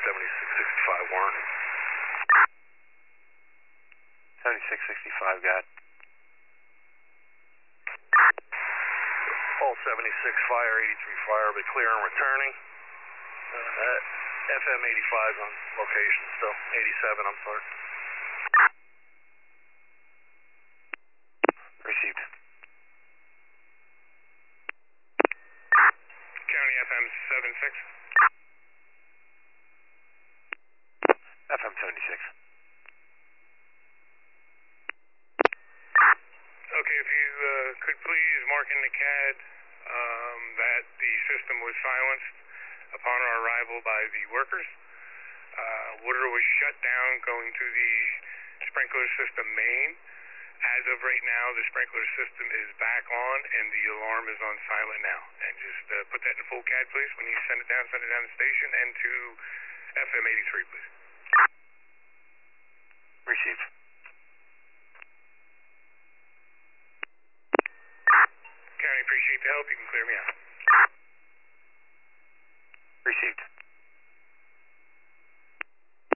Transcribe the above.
7665 Warren. 7665, got it. All 76 fire, 83 fire, but clear and returning. FM 85 on location still. 87, I'm sorry. Received. County FM 76. FM 76. Okay, if you could please mark in the CAD that the system was silenced upon our arrival by the workers. Water was shut down going to the sprinkler system main. As of right now, the sprinkler system is back on and the alarm is on silent now. And just put that in full CAD, please. When you send it down to station and to FM 83, please. Received. County, appreciate the help. You can clear me out.